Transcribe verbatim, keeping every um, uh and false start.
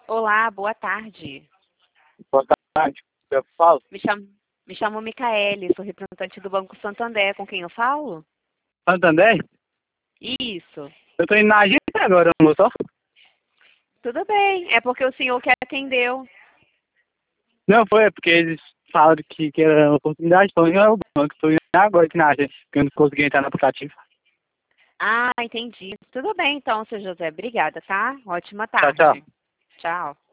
Olá, boa tarde. Boa tarde, eu falo. Me chamo, me chamo Micaele, sou representante do Banco Santander. Com quem eu falo? Santander? Isso. Eu tô indo na agência agora, moço. Tudo bem, é porque o senhor que atendeu. Não, foi, é porque eles falaram que, que era uma oportunidade, então eu o banco, tô indo agora aqui na agência, porque eu não consegui entrar no aplicativo. Ah, entendi. Tudo bem então, seu José. Obrigada, tá? Ótima Tchau, tchau. tarde. Tchau.